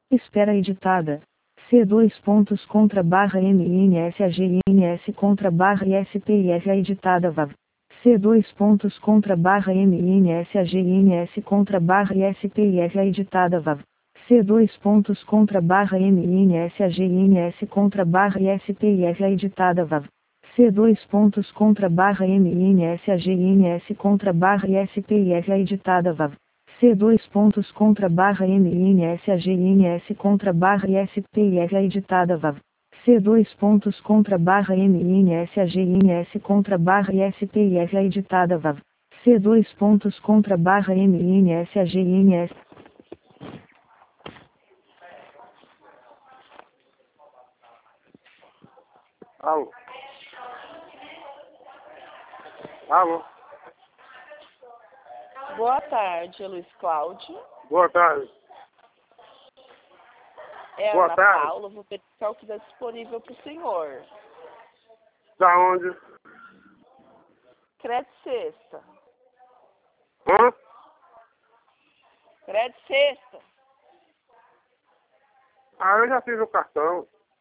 Espera editada. C2 pontos contra barra MINSAGINS contra barra ISPIF editada VAV. C2 pontos contra barra MINSAGINS contra barra ISPIF editada VAV. C2 pontos contra barra MINSAGINS contra barra ISPIF editada VAV. C2 pontos contra barra MINSAGINS contra barra ISPIF editada VAV. C2 pontos contra barra MINSAGINS contra barra ISPIF editada VAV. C2 pontos contra barra MINSAGINS contra barra ISPIF editada VAV. C2 pontos contra barra MINSAGINS. Alô? Alô? Boa tarde, Luiz Cláudio. Boa tarde. É a Boa Ana tarde. Paula, vou verificar o que está disponível para o senhor. Da onde? Crédito Sexta. Hã? Crédito Sexta. Ah, eu já fiz o cartão.